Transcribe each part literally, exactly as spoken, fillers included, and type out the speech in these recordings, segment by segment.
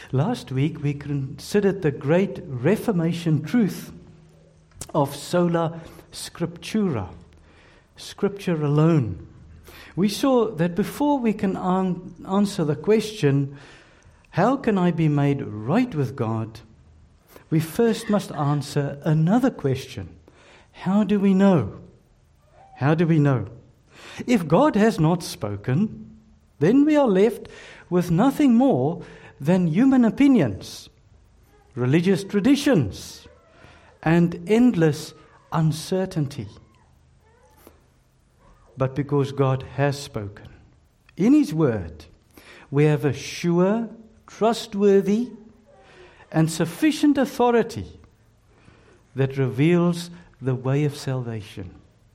Last week we considered the great Reformation truth of sola scriptura, Scripture alone. We saw that before we can an- answer the question, how can I be made right with God, we first must answer another question. How do we know? How do we know? If God has not spoken, then we are left with nothing more than human opinions, religious traditions, and endless uncertainty. But because God has spoken in His Word, we have a sure, trustworthy, and sufficient authority that reveals the way of salvation.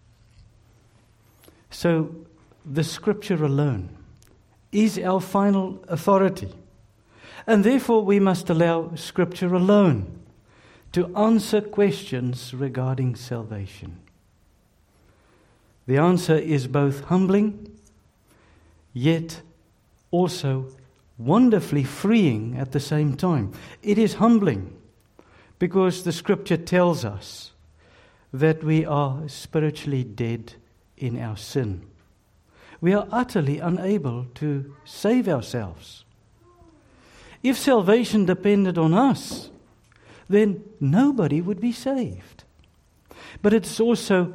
So, the Scripture alone is our final authority. And therefore we must allow Scripture alone to answer questions regarding salvation. The answer is both humbling, yet also wonderfully freeing at the same time. It is humbling because the Scripture tells us that we are spiritually dead in our sin. We are utterly unable to save ourselves. If salvation depended on us, then nobody would be saved. But it's also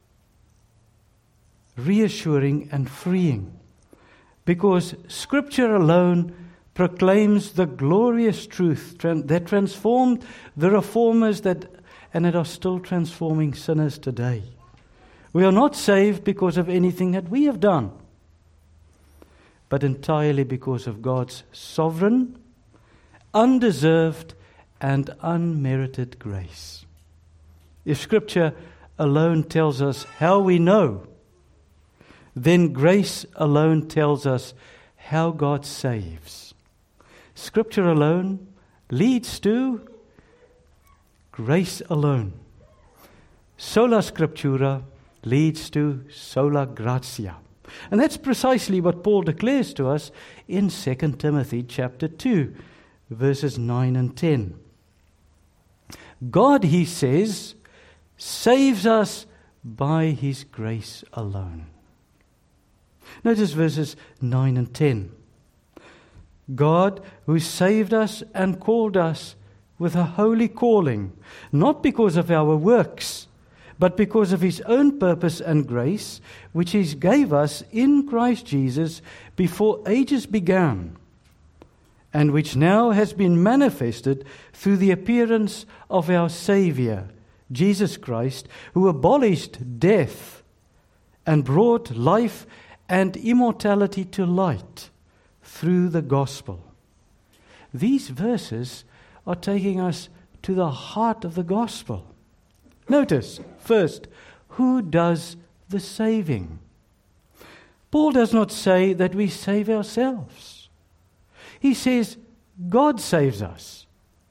reassuring and freeing, because Scripture alone proclaims the glorious truth that transformed the reformers that and that are still transforming sinners today. We are not saved because of anything that we have done, but entirely because of God's sovereign, undeserved, and unmerited grace. If Scripture alone tells us how we know, then grace alone tells us how God saves. Scripture alone leads to grace alone. Sola Scriptura leads to sola gratia. And that's precisely what Paul declares to us in Second Timothy chapter two, verses nine and ten. God, he says, saves us by His grace alone. Notice verses nine and ten. God, who saved us and called us with a holy calling, not because of our works, but because of His own purpose and grace, which He gave us in Christ Jesus before ages began, and which now has been manifested through the appearance of our Savior, Jesus Christ, who abolished death and brought life and immortality to light through the gospel. These verses are taking us to the heart of the gospel. Notice, first, who does the saving? Paul does not say that we save ourselves. He says God saves us.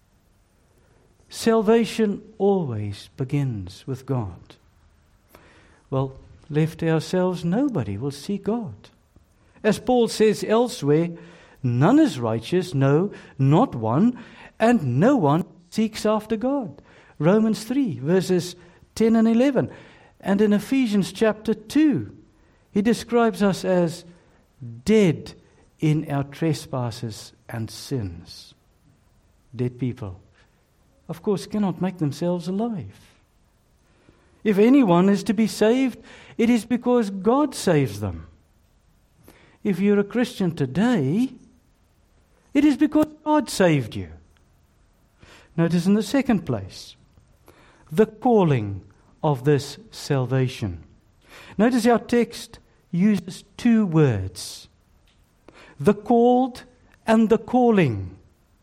Salvation always begins with God. Well, left to ourselves, nobody will see God. As Paul says elsewhere, none is righteous, no, not one, and no one seeks after God. Romans three, verses ten and eleven. And in Ephesians chapter two, he describes us as dead in our trespasses and sins. Dead people, of course, cannot make themselves alive. If anyone is to be saved, it is because God saves them. If you're a Christian today, it is because God saved you. Notice in the second place, the calling of this salvation. Notice our text uses two words, the called and the calling.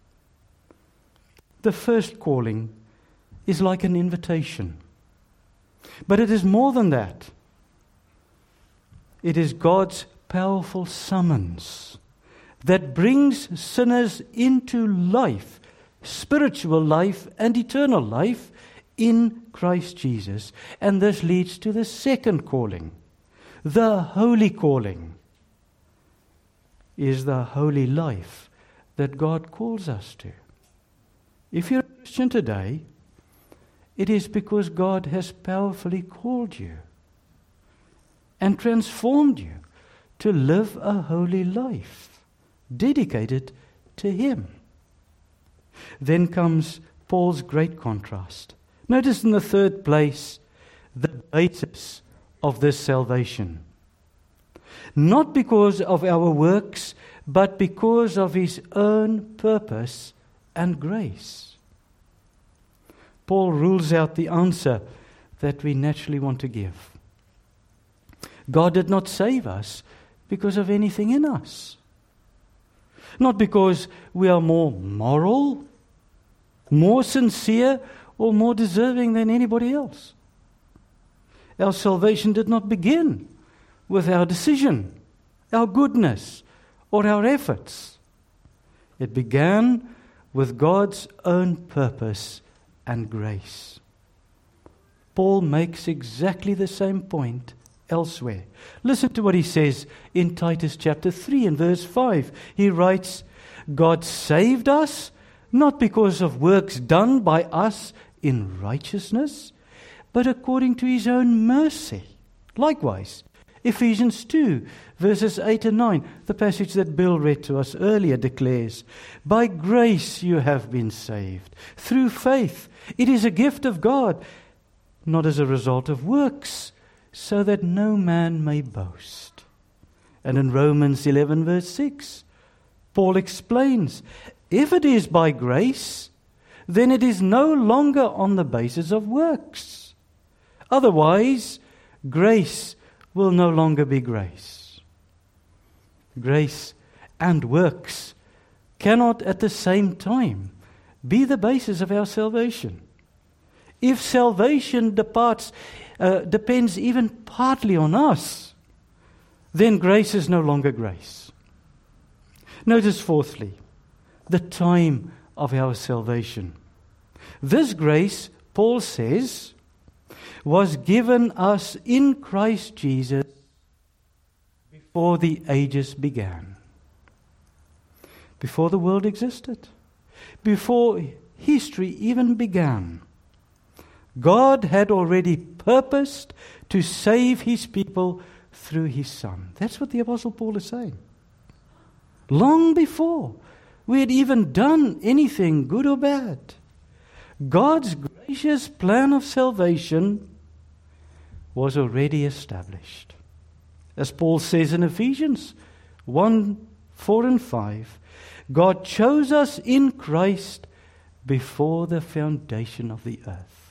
The first calling is like an invitation, but it is more than that. It is God's powerful summons that brings sinners into life, spiritual life and eternal life in Christ Jesus. And this leads to the second calling, the holy calling. Is the holy life that God calls us to. If you're a Christian today, it is because God has powerfully called you and transformed you to live a holy life, dedicated to Him. Then comes Paul's great contrast. Notice in the third place, the basis of this salvation. Not because of our works, but because of His own purpose and grace. Paul rules out the answer that we naturally want to give. God did not save us because of anything in us. Not because we are more moral, more sincere, or more deserving than anybody else. Our salvation did not begin with our decision, our goodness, or our efforts. It began with God's own purpose and grace. Paul makes exactly the same point elsewhere. Listen to what he says in Titus chapter three and verse five. He writes, God saved us not because of works done by us in righteousness, but according to His own mercy. Likewise, Ephesians two, verses eight and nine, the passage that Bill read to us earlier declares, by grace you have been saved, through faith. It is a gift of God, not as a result of works, so that no man may boast. And in Romans eleven, verse six, Paul explains, if it is by grace, then it is no longer on the basis of works. Otherwise, grace will no longer be grace. Grace and works cannot at the same time be the basis of our salvation. If salvation departs, uh, depends even partly on us, then grace is no longer grace. Notice fourthly, the time of our salvation. This grace, Paul says, was given us in Christ Jesus before the ages began. Before the world existed. Before history even began. God had already purposed to save His people through His Son. That's what the Apostle Paul is saying. Long before we had even done anything good or bad, God's gracious plan of salvation was already established. As Paul says in Ephesians one, four and five, God chose us in Christ before the foundation of the earth.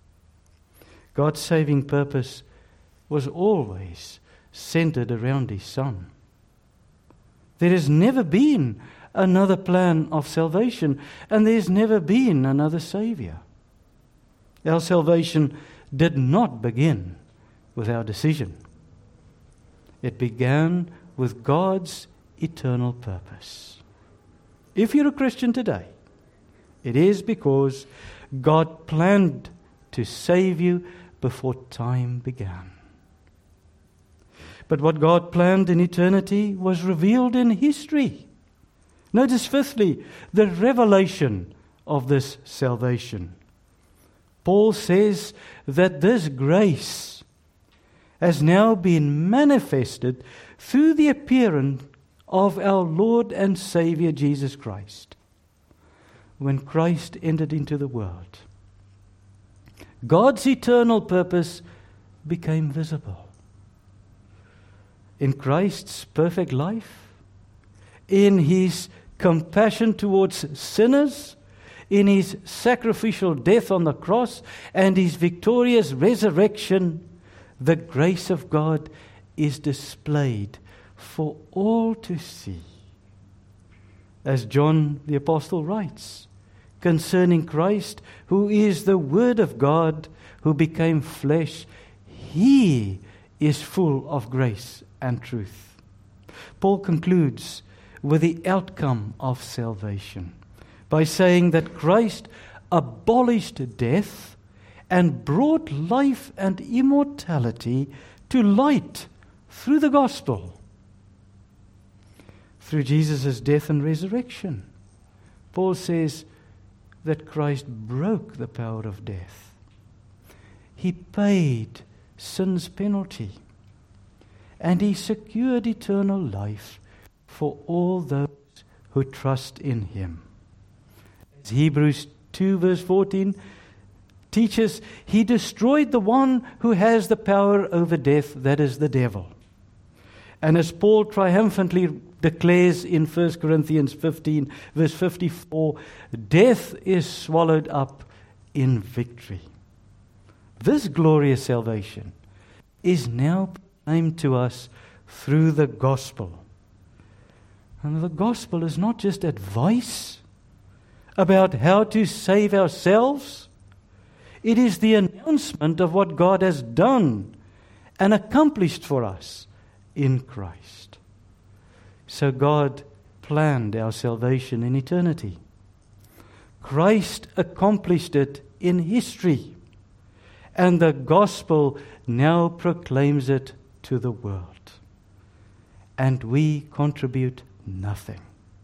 God's saving purpose was always centered around His Son. There has never been another plan of salvation, and there's never been another Savior. Our salvation did not begin with our decision. It began with God's eternal purpose. If you're a Christian today, it is because God planned to save you before time began. But what God planned in eternity was revealed in history. Notice fifthly, the revelation of this salvation. Paul says that this grace has now been manifested through the appearance of our Lord and Savior Jesus Christ. When Christ entered into the world, God's eternal purpose became visible. In Christ's perfect life, in His compassion towards sinners, in His sacrificial death on the cross, and His victorious resurrection, the grace of God is displayed for all to see. As John the Apostle writes concerning Christ, who is the Word of God, who became flesh, He is full of grace and truth. Paul concludes with the outcome of salvation by saying that Christ abolished death and brought life and immortality to light through the gospel. Through Jesus' death and resurrection, Paul says that Christ broke the power of death. He paid sin's penalty, and he secured eternal life for all those who trust in him. As Hebrews two verse fourteen teaches, he destroyed the one who has the power over death, that is the devil. And as Paul triumphantly declares in First Corinthians fifteen verse fifty-four, death is swallowed up in victory. This glorious salvation is now proclaimed to us through the gospel. And the gospel is not just advice about how to save ourselves. It is the announcement of what God has done and accomplished for us in Christ. So God planned our salvation in eternity. Christ accomplished it in history. And the gospel now proclaims it to the world. And we contribute nothing.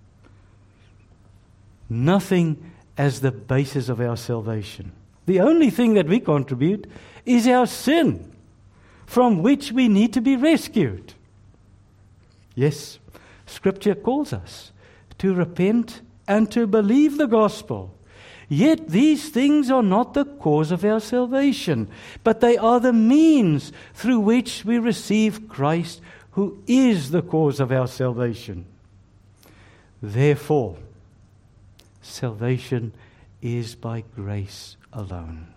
Nothing as the basis of our salvation. The only thing that we contribute is our sin, from which we need to be rescued. Yes, Scripture calls us to repent and to believe the gospel. Yet these things are not the cause of our salvation, but they are the means through which we receive Christ, who is the cause of our salvation. Therefore, salvation is by grace alone.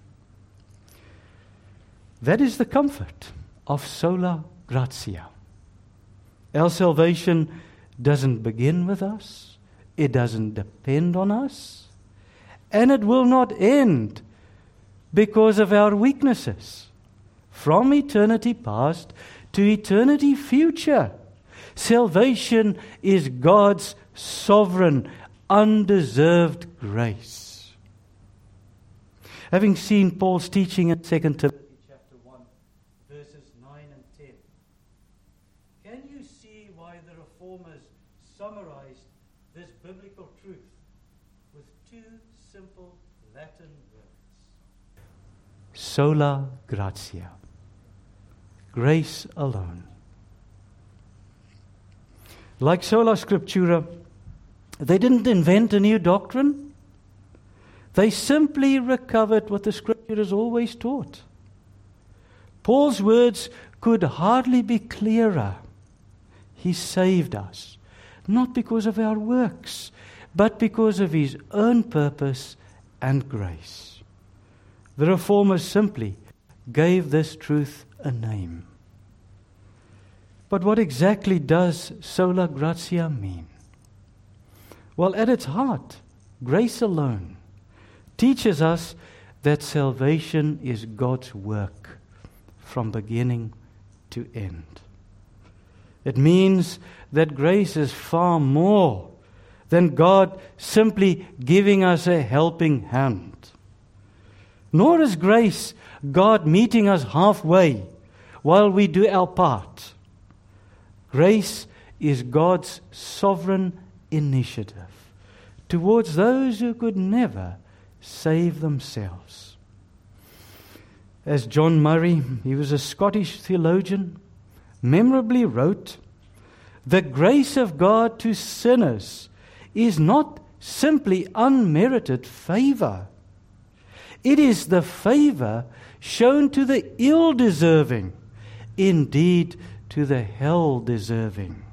That is the comfort of sola gratia. Our salvation doesn't begin with us, it doesn't depend on us, and it will not end because of our weaknesses. From eternity past to eternity future, salvation is God's sovereign, undeserved grace. Having seen Paul's teaching in Second Timothy chapter one, verses nine and ten, can you see why the Reformers summarized this biblical truth with two simple Latin words? Sola gratia. Grace alone. Like sola scriptura, they didn't invent a new doctrine. They simply recovered what the Scripture has always taught. Paul's words could hardly be clearer. He saved us, not because of our works, but because of His own purpose and grace. The Reformers simply gave this truth a name. But what exactly does sola gratia mean? Well, at its heart, grace alone teaches us that salvation is God's work from beginning to end. It means that grace is far more than God simply giving us a helping hand. Nor is grace God meeting us halfway while we do our part. Grace is God's sovereign initiative towards those who could never save themselves. As John Murray, he was a Scottish theologian, memorably wrote, "The grace of God to sinners is not simply unmerited favor. It is the favor shown to the ill-deserving, indeed to the hell-deserving."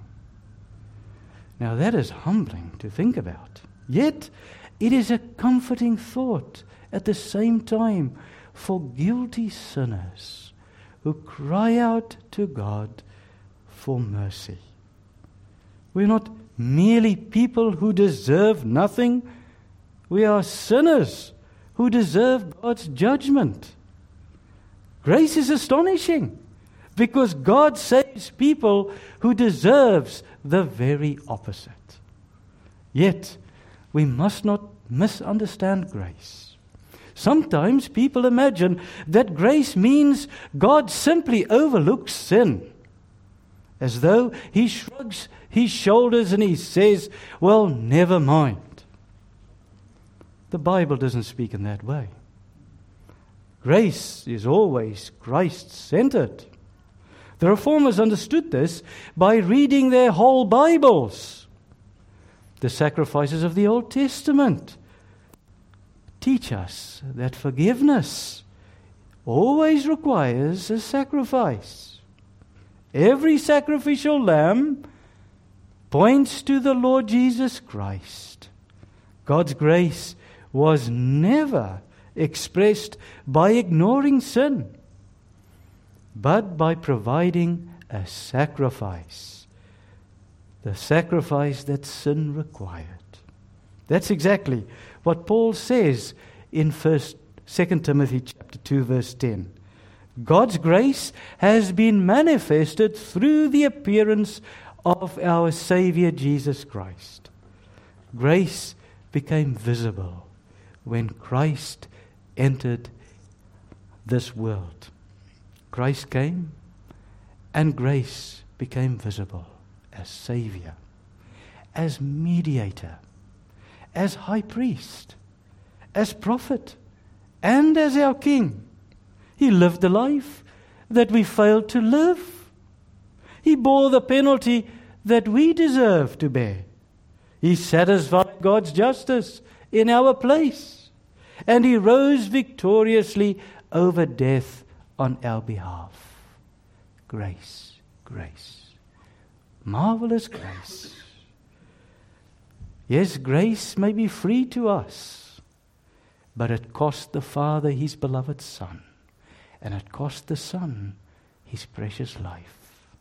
Now that is humbling to think about. Yet it is a comforting thought at the same time for guilty sinners who cry out to God for mercy. We're not merely people who deserve nothing. We are sinners who deserve God's judgment. Grace is astonishing because God saves people who deserves the very opposite. Yet, we must not misunderstand grace. Sometimes people imagine that grace means God simply overlooks sin, as though He shrugs His shoulders and He says, "Well, never mind." The Bible doesn't speak in that way. Grace is always Christ-centered. The Reformers understood this by reading their whole Bibles. The sacrifices of the Old Testament teach us that forgiveness always requires a sacrifice. Every sacrificial lamb points to the Lord Jesus Christ. God's grace was never expressed by ignoring sin, but by providing a sacrifice, the sacrifice that sin required. That's exactly what Paul says in First, Second Timothy chapter two, verse ten. God's grace has been manifested through the appearance of our Savior Jesus Christ. Grace became visible when Christ entered this world. Christ came, and grace became visible as Savior, as mediator, as high priest, as prophet, and as our King. He lived the life that we failed to live. He bore the penalty that we deserve to bear. He satisfied God's justice in our place, and He rose victoriously over death on our behalf. Grace, grace, marvelous grace. Yes, grace may be free to us, but it cost the Father His beloved Son, and it cost the Son His precious life.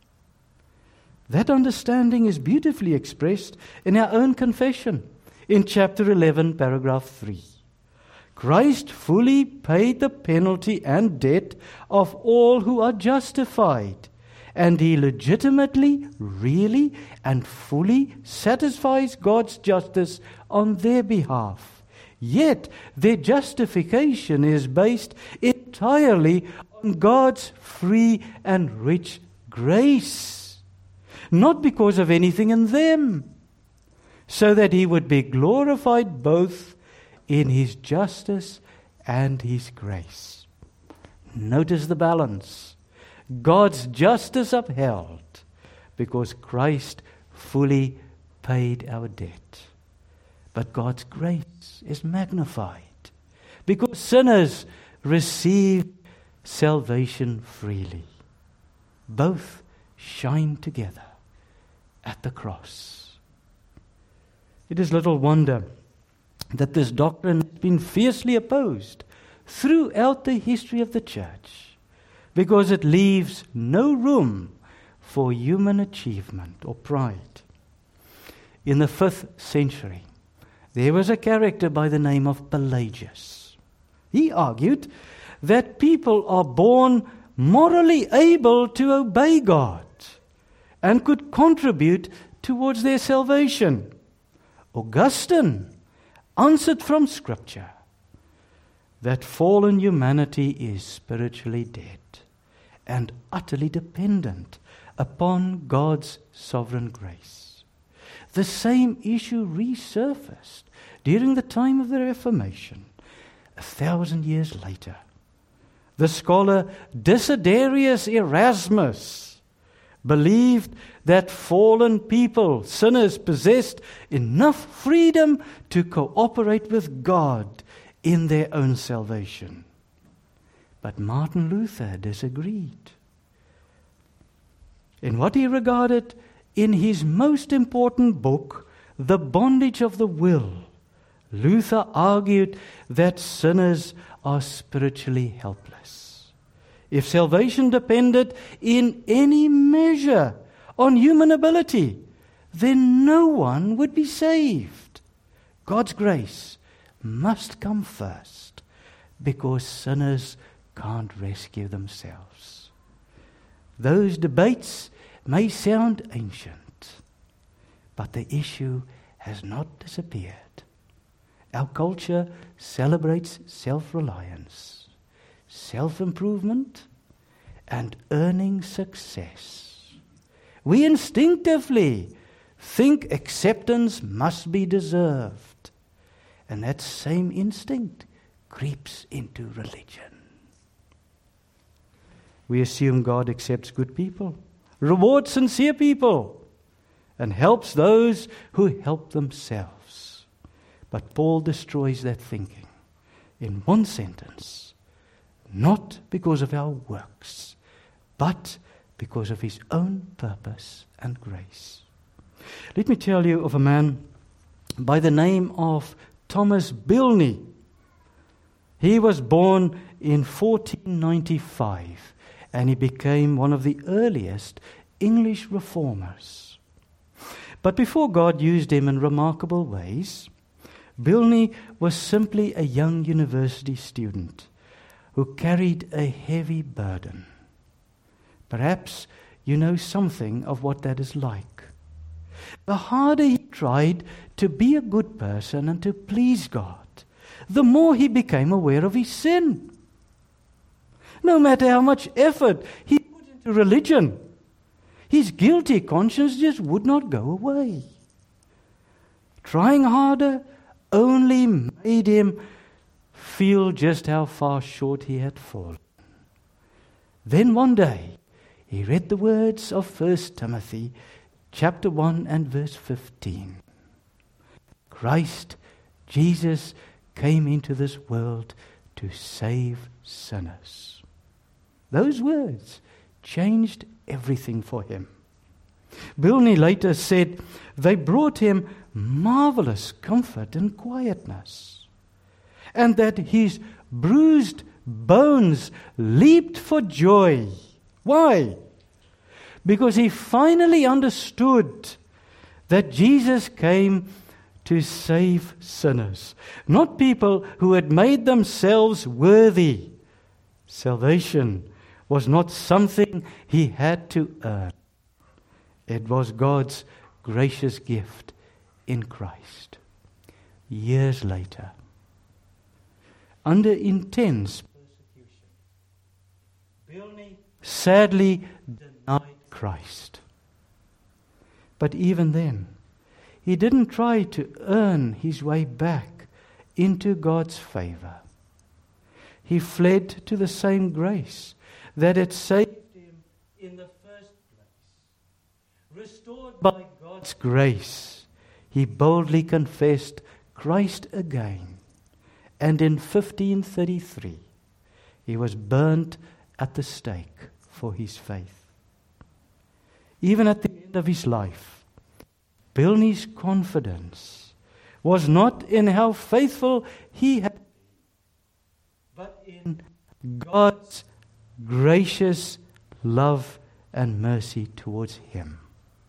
That understanding is beautifully expressed in our own confession in chapter eleven, paragraph three. Christ fully paid the penalty and debt of all who are justified, and He legitimately, really, and fully satisfies God's justice on their behalf. Yet their justification is based entirely on God's free and rich grace, not because of anything in them, so that He would be glorified both in His justice and His grace. Notice the balance. God's justice upheld because Christ fully paid our debt. But God's grace is magnified because sinners receive salvation freely. Both shine together at the cross. It is little wonder that this doctrine has been fiercely opposed throughout the history of the church, because it leaves no room for human achievement or pride. In the fifth century, there was a character by the name of Pelagius. He argued that people are born morally able to obey God and could contribute towards their salvation. Augustine answered from Scripture that fallen humanity is spiritually dead and utterly dependent upon God's sovereign grace. The same issue resurfaced during the time of the Reformation, a thousand years later. The scholar Desiderius Erasmus believed that fallen people, sinners, possessed enough freedom to cooperate with God in their own salvation. But Martin Luther disagreed. In what he regarded in his most important book, The Bondage of the Will, Luther argued that sinners are spiritually helpless. If salvation depended in any measure on human ability, then no one would be saved. God's grace must come first, because sinners can't rescue themselves. Those debates may sound ancient, but the issue has not disappeared. Our culture celebrates self-reliance, self-improvement, and earning success. We instinctively think acceptance must be deserved, And that same instinct creeps into religion. We assume God accepts good people, rewards sincere people, and helps those who help themselves. But Paul destroys that thinking in one sentence. Not because of our works, but because of his own purpose and grace. Let me tell you of a man by the name of Thomas Bilney. He was born in fourteen ninety-five, and he became one of the earliest English reformers. But before God used him in remarkable ways, Bilney was simply a young university student who carried a heavy burden. Perhaps you know something of what that is like. The harder he tried to be a good person and to please God, the more he became aware of his sin. No matter how much effort he put into religion, his guilty conscience just would not go away. Trying harder only made him feel just how far short he had fallen. Then one day, he read the words of First Timothy chapter one and verse fifteen. Christ, Jesus, came into this world to save sinners. Those words changed everything for him. Bilney later said they brought him marvelous comfort and quietness, and that his bruised bones leaped for joy. Why? Because he finally understood that Jesus came to save sinners, not people who had made themselves worthy. Salvation was not something he had to earn. It was God's gracious gift in Christ. Years later, under intense persecution, Bilney sadly denied Christ. But even then, he didn't try to earn his way back into God's favor. He fled to the same grace that had saved him in the first place. Restored by God's grace, he boldly confessed Christ again. And in fifteen thirty-three, he was burnt at the stake for his faith. Even at the end of his life, Bilney's confidence was not in how faithful he had been, but in God's gracious love and mercy towards him.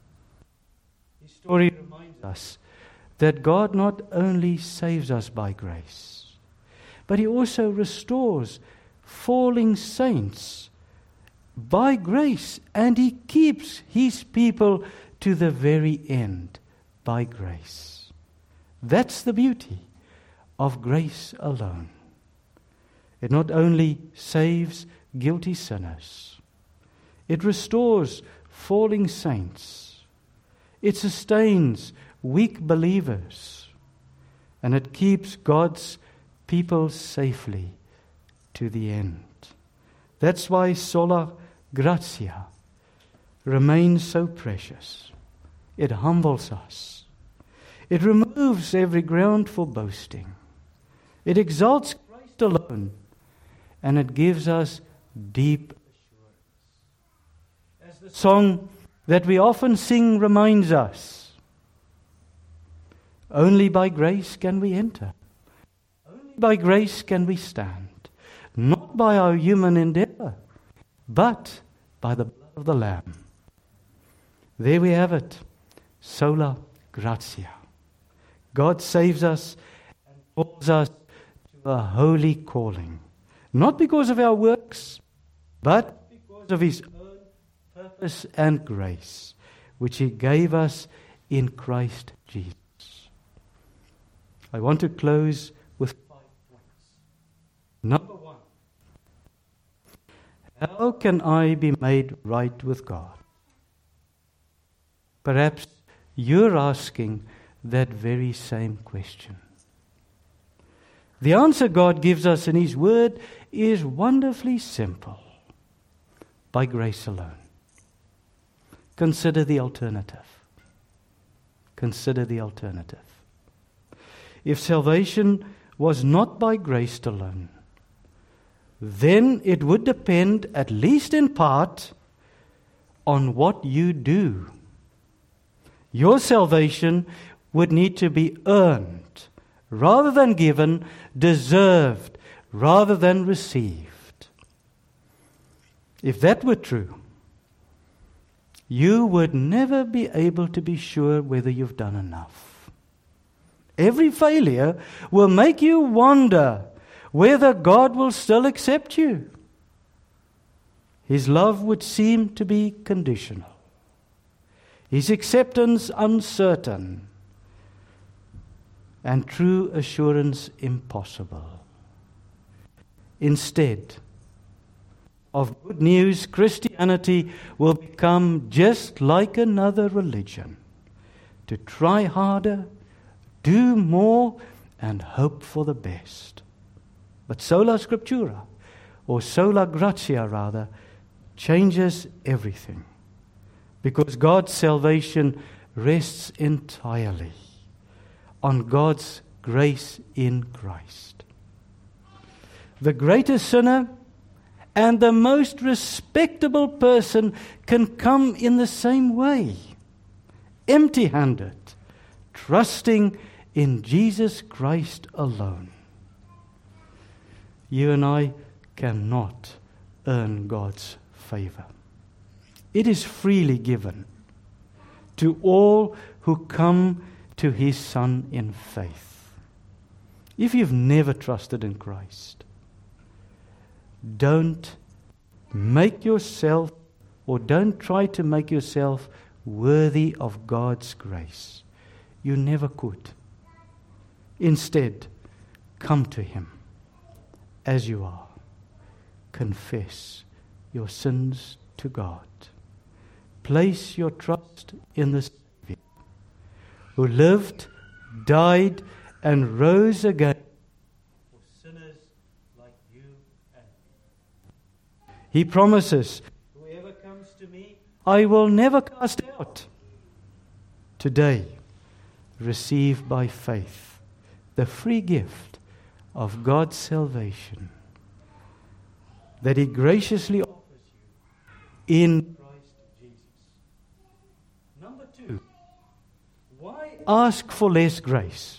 His story reminds us that God not only saves us by grace, but he also restores falling saints by grace, and he keeps his people to the very end by grace. That's the beauty of grace alone. It not only saves guilty sinners, it restores falling saints, it sustains weak believers, and it keeps God's people safely to the end. That's why sola gratia remains so precious. It humbles us. It removes every ground for boasting. It exalts Christ alone, and it gives us deep assurance. As the song that we often sing reminds us, only by grace can we enter. Only by grace can we stand. Not by our human endeavor, but by the blood of the Lamb. There we have it. Sola gratia. God saves us and calls us to a holy calling. Not because of our works, but because of his own purpose and grace, which he gave us in Christ Jesus. I want to close with five points. Number one, how can I be made right with God? Perhaps you're asking that very same question. The answer God gives us in His Word is wonderfully simple. By grace alone. Consider the alternative. Consider the alternative. If salvation was not by grace alone, then it would depend, at least in part, on what you do. Your salvation would need to be earned rather than given, deserved rather than received. If that were true, you would never be able to be sure whether you've done enough. Every failure will make you wonder whether God will still accept you. His love would seem to be conditional. His acceptance uncertain. And true assurance impossible. Instead of good news, Christianity will become just like another religion. To try harder, do more, and hope for the best. But sola scriptura, or sola gratia rather, changes everything. Because God's salvation rests entirely on God's grace in Christ. The greatest sinner and the most respectable person can come in the same way, empty-handed, trusting in Jesus Christ alone. You and I cannot earn God's favor. It is freely given to all who come to His Son in faith. If you've never trusted in Christ, don't make yourself, or don't try to make yourself worthy of God's grace. You never could. Instead, come to Him as you are. Confess your sins to God. Place your trust in the Savior who lived, died, and rose again for sinners like you and me. He promises, whoever comes to me, I will never cast out. Today, receive by faith the free gift of God's salvation that He graciously offers you in Christ Jesus. Number two, why ask for less grace?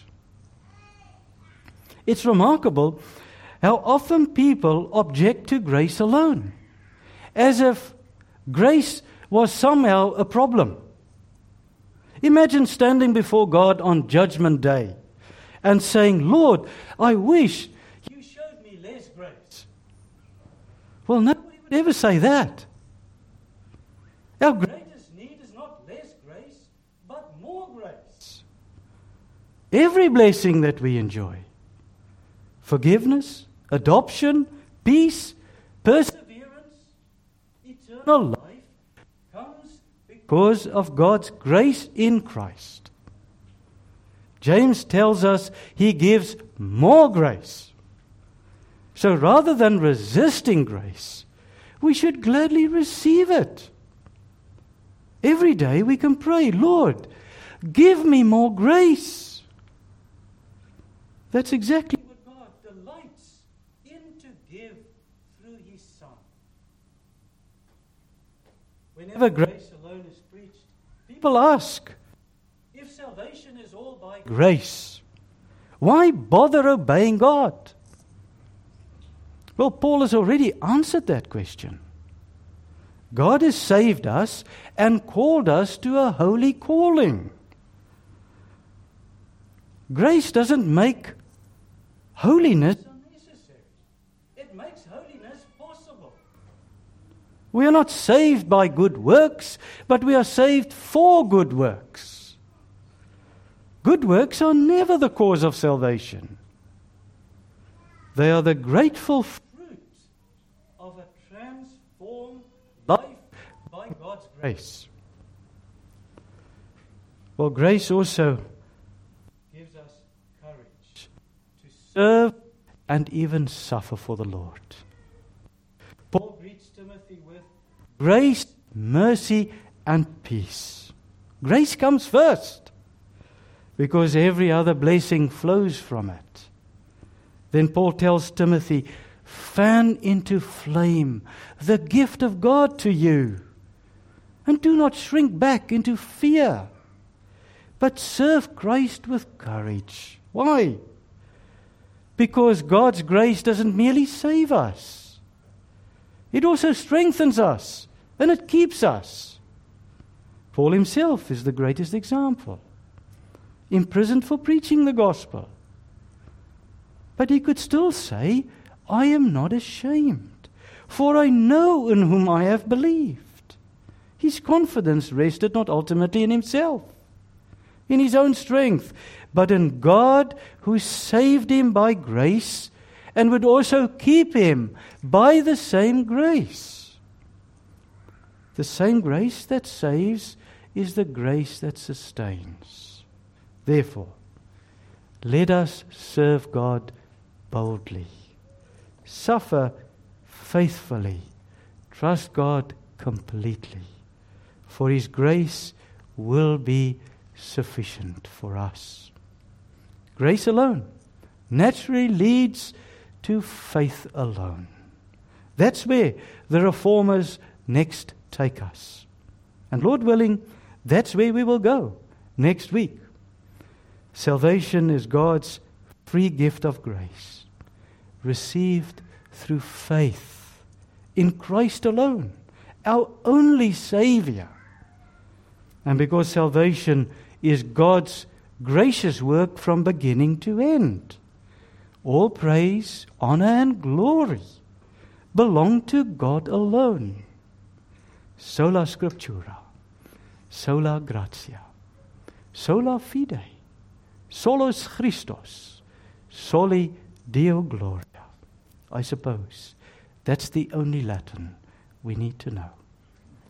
It's remarkable how often people object to grace alone, as if grace was somehow a problem. Imagine standing before God on Judgment Day and saying, Lord, I wish you showed me less grace. Well, nobody would ever say that. Our greatest need is not less grace, but more grace. Every blessing that we enjoy, forgiveness, adoption, peace, perseverance, eternal life, comes because of God's grace in Christ. James tells us He gives more grace. So rather than resisting grace, we should gladly receive it. Every day we can pray, Lord, give me more grace. That's exactly what God delights in to give through His Son. Whenever grace alone is preached, people ask, if salvation is all by grace, why bother obeying God? Well, Paul has already answered that question. God has saved us and called us to a holy calling. Grace doesn't make holiness unnecessary. It makes holiness possible. We are not saved by good works, but we are saved for good works. Good works are never the cause of salvation. They are the grateful fruit of a transformed life by God's grace. Well, grace also gives us courage to serve and even suffer for the Lord. Paul greets Timothy with grace, mercy, and peace. Grace comes first, because every other blessing flows from it. Then Paul tells Timothy, fan into flame the gift of God to you, and do not shrink back into fear, but serve Christ with courage. Why? Because God's grace doesn't merely save us. It also strengthens us, and it keeps us. Paul himself is the greatest example. Imprisoned for preaching the gospel. But he could still say, I am not ashamed, for I know in whom I have believed. His confidence rested not ultimately in himself, in his own strength, but in God who saved him by grace and would also keep him by the same grace. The same grace that saves is the grace that sustains. Therefore, let us serve God boldly, suffer faithfully, trust God completely, for His grace will be sufficient for us. Grace alone naturally leads to faith alone. That's where the Reformers next take us. And Lord willing, that's where we will go next week. Salvation is God's free gift of grace, received through faith in Christ alone, our only Savior. And because salvation is God's gracious work from beginning to end, all praise, honor, and glory belong to God alone. Sola Scriptura, sola gratia, sola fide, solus Christus, soli Deo gloria. I suppose that's the only Latin we need to know.